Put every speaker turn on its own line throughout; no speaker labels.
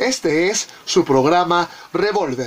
Este es su programa Revolver.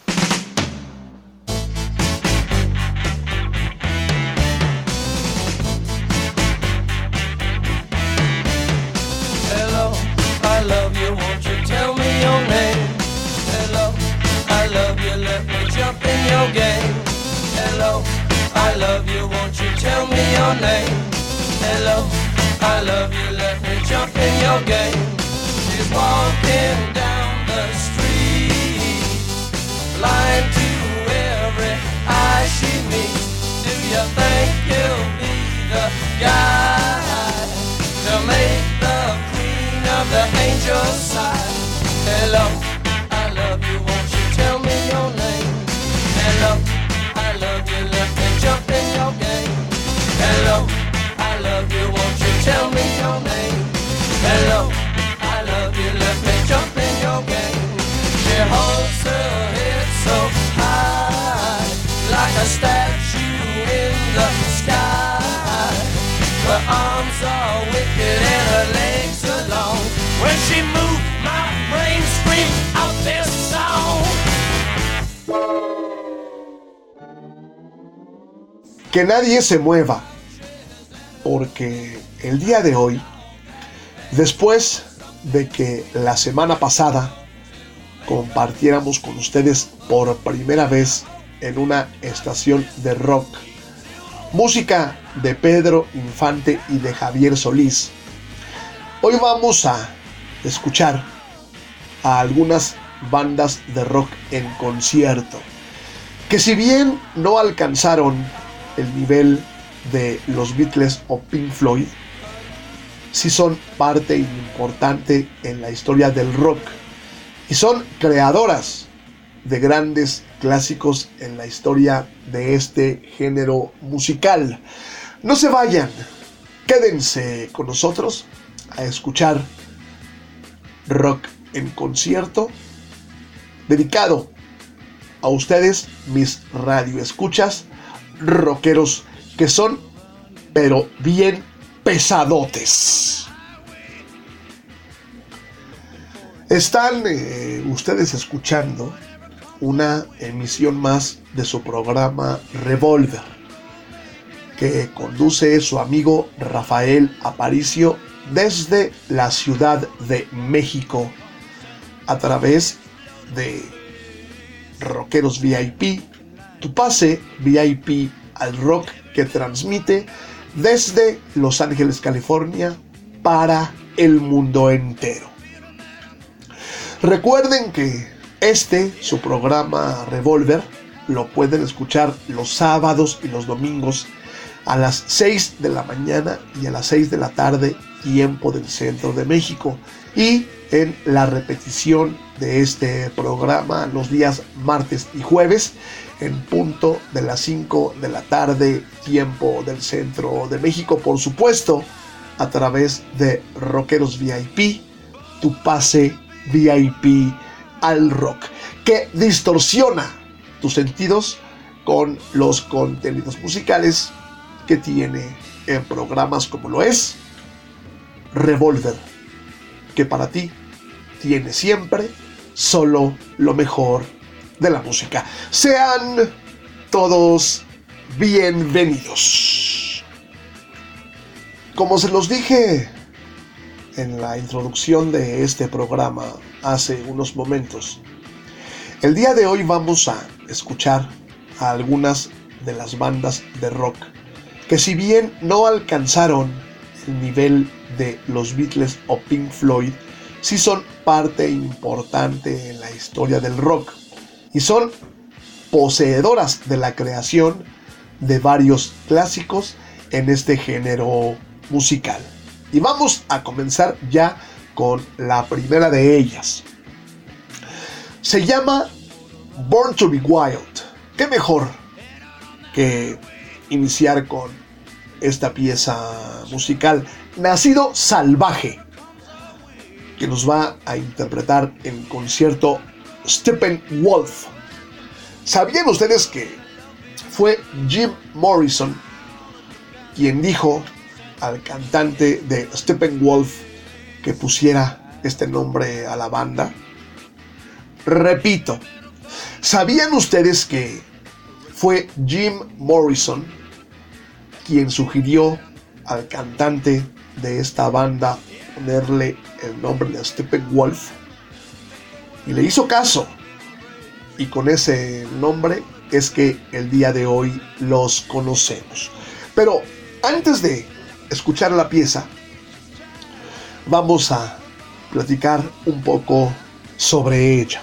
Hello, I love you, won't you tell me your name? Hello, I love you, let me jump in your game. Hello, I love you, won't you tell me your name? Hello, I love you, let me jump in your game. She's walking down the street, blind to every eye she meets. Do you think you'll be the guy to make the queen of the angels sigh? Hello, I love you, won't you tell me your name? Hello, I love you, let me jump in your game. Hello, I love you, won't you tell me your name? Hello, I love you, let me jump in your game. She holds her head so high, like a statue in the sky. Her arms are wicked and her legs are long. When she moves, my brain screams out this song.
Que nadie se mueva, porque el día de hoy, después de que la semana pasada compartiéramos con ustedes por primera vez en una estación de rock música de Pedro Infante y de Javier Solís, hoy vamos a escuchar a algunas bandas de rock en concierto que, si bien no alcanzaron el nivel de los Beatles o Pink Floyd, sí son parte importante en la historia del rock y son creadoras de grandes clásicos en la historia de este género musical. No se vayan, quédense con nosotros a escuchar rock en concierto, dedicado a ustedes, mis radioescuchas rockeros, que son pero bien pesadotes. Están ustedes escuchando una emisión más de su programa Revolver, que conduce su amigo Rafael Aparicio desde la Ciudad de México a través de Rockeros VIP, tu pase VIP al rock, que transmite desde Los Ángeles, California, para el mundo entero. Recuerden que su programa Revolver, lo pueden escuchar los sábados y los domingos a las 6 de la mañana y a las 6 de la tarde, tiempo del centro de México, y en la repetición de este programa los días martes y jueves en punto de las 5 de la tarde, tiempo del centro de México, por supuesto a través de Rockeros VIP, tu pase VIP al rock, que distorsiona tus sentidos con los contenidos musicales que tiene en programas como lo es Revolver, que para ti tiene siempre solo lo mejor de la música. Sean todos bienvenidos. Como se los dije en la introducción de este programa hace unos momentos, el día de hoy vamos a escuchar a algunas de las bandas de rock que, si bien no alcanzaron el nivel de los Beatles o Pink Floyd, sí son parte importante en la historia del rock y son poseedoras de la creación de varios clásicos en este género musical. Y vamos a comenzar ya con la primera de ellas. Se llama Born to be Wild. ¿Qué mejor que iniciar con esta pieza musical? Nacido Salvaje, que nos va a interpretar en concierto Steppenwolf. ¿Sabían ustedes que fue Jim Morrison quien dijo al cantante de Steppenwolf que pusiera este nombre a la banda? Repito, ¿sabían ustedes que fue Jim Morrison quien sugirió al cantante de esta banda ponerle el nombre de Steppenwolf? Y le hizo caso. Y con ese nombre es que el día de hoy los conocemos. Pero antes de escuchar la pieza, vamos a platicar un poco sobre ella.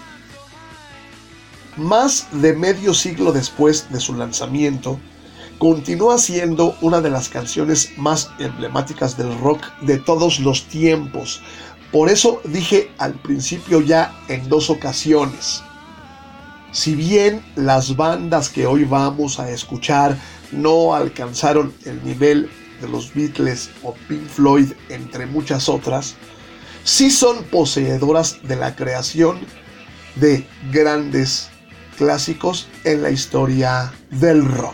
Más de medio siglo después de su lanzamiento, continúa siendo una de las canciones más emblemáticas del rock de todos los tiempos. Por eso dije al principio ya en 2 ocasiones, si bien las bandas que hoy vamos a escuchar no alcanzaron el nivel de los Beatles o Pink Floyd, entre muchas otras, sí son poseedoras de la creación de grandes clásicos en la historia del rock.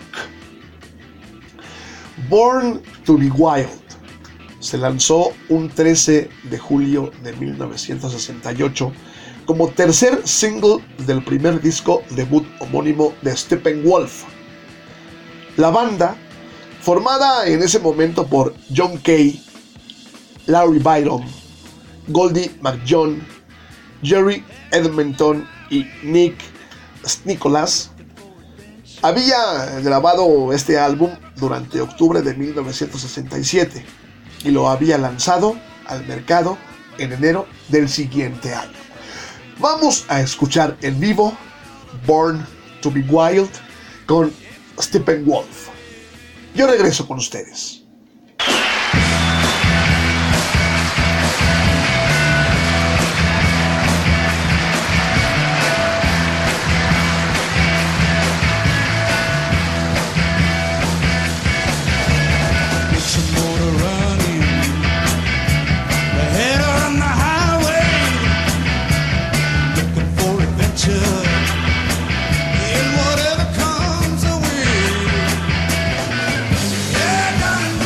Born to Be Wild se lanzó un 13 de julio de 1968 como tercer single del primer disco debut homónimo de Steppenwolf. La banda, formada en ese momento por John Kay, Larry Byron, Goldie McJohn, Jerry Edmonton y Nick Nicholas, había grabado este álbum durante octubre de 1967 y lo había lanzado al mercado en enero del siguiente año. Vamos a escuchar en vivo Born to Be Wild con Steppenwolf. Yo regreso con ustedes.
In whatever comes away, yeah, gonna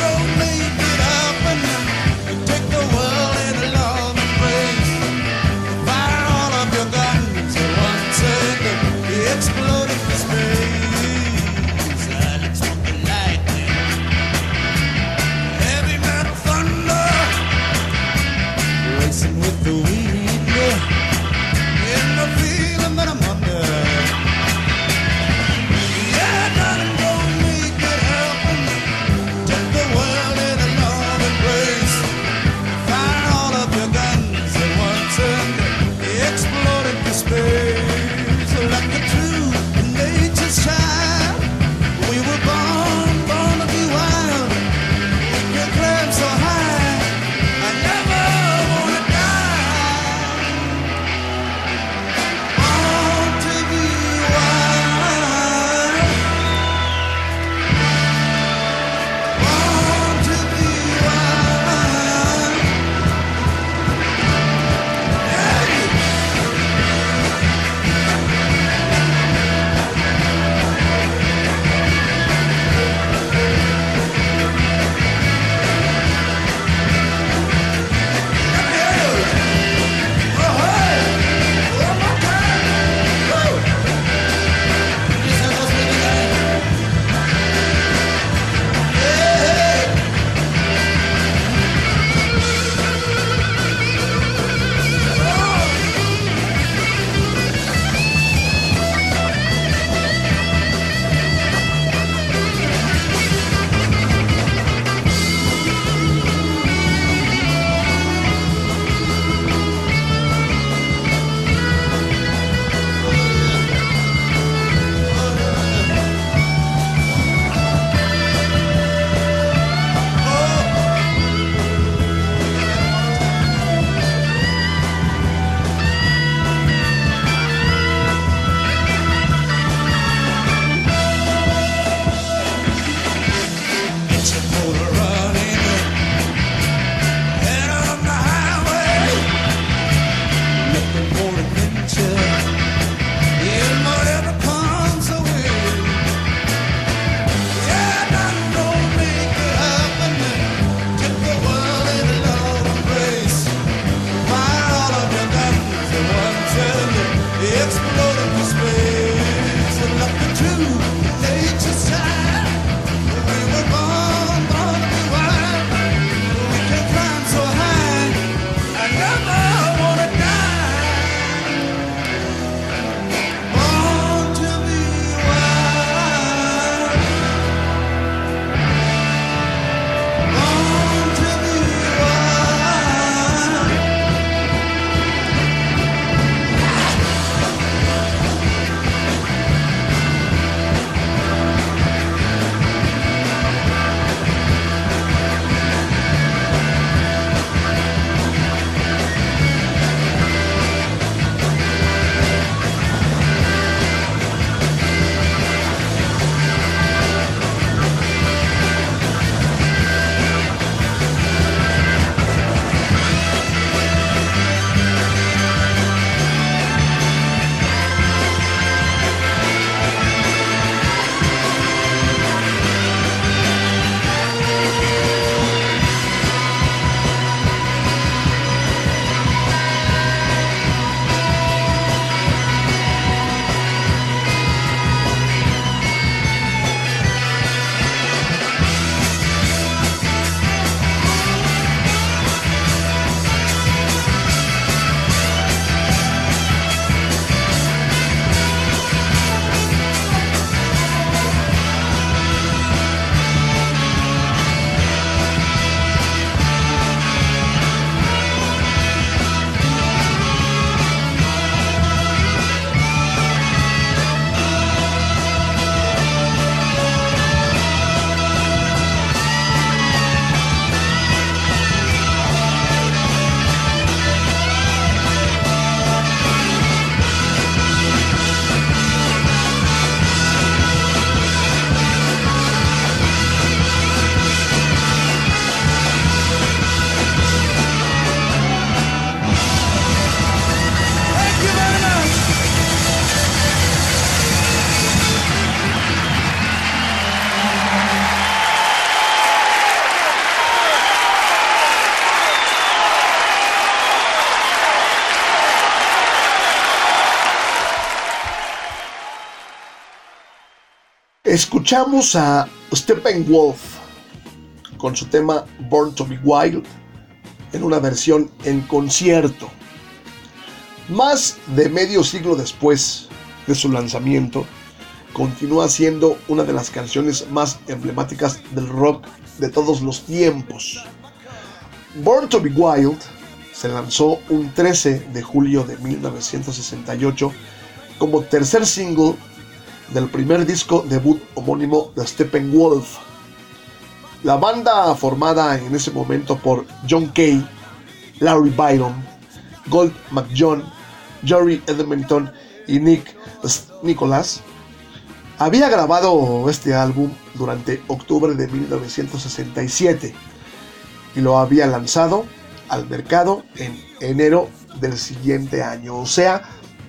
Escuchamos a Steppenwolf con su tema Born to Be Wild en una versión en concierto. Más de medio siglo después de su lanzamiento, continúa siendo una de las canciones más emblemáticas del rock de todos los tiempos. Born to Be Wild se lanzó un 13 de julio de 1968 como tercer single del primer disco debut homónimo de Steppenwolf. La banda, formada en ese momento por John Kay, Larry Byron, Gold McJohn, Jerry Edmonton y Nick Nicholas, había grabado este álbum durante octubre de 1967 y lo había lanzado al mercado en enero del siguiente año, o sea,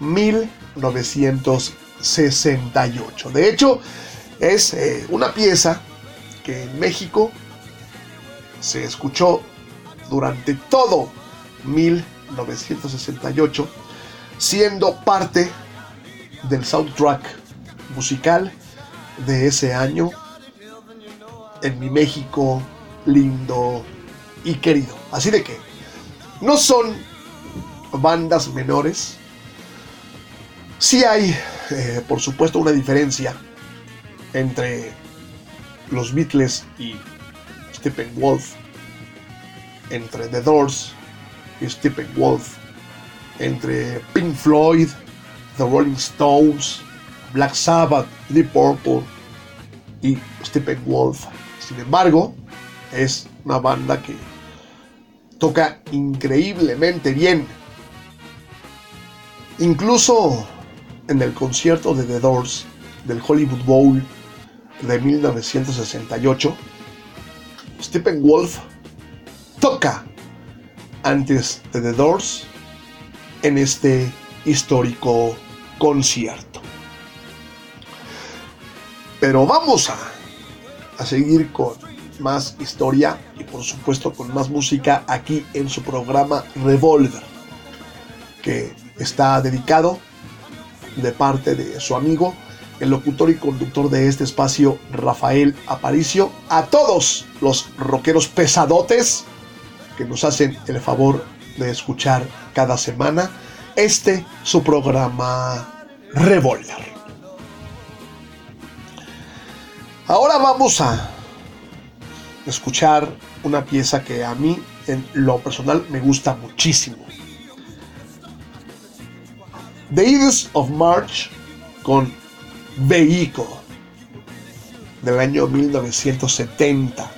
1968. De hecho, es una pieza que en México se escuchó durante todo 1968, siendo parte del soundtrack musical de ese año en mi México lindo y querido. Así de que no son bandas menores. Sí hay, por supuesto, una diferencia entre los Beatles y Steppenwolf, entre The Doors y Steppenwolf, entre Pink Floyd, The Rolling Stones, Black Sabbath, Deep Purple y Steppenwolf. Sin embargo, es una banda que toca increíblemente bien. Incluso en el concierto de The Doors del Hollywood Bowl de 1968, Steppenwolf toca antes de The Doors en este histórico concierto. Pero vamos a seguir con más historia y por supuesto con más música aquí en su programa Revolver, que está dedicado de parte de su amigo, el locutor y conductor de este espacio, Rafael Aparicio, a todos los rockeros pesadotes que nos hacen el favor de escuchar cada semana su programa Revolver. Ahora vamos a escuchar una pieza que a mí en lo personal me gusta muchísimo. The Ides of March con Vehicle del año 1970.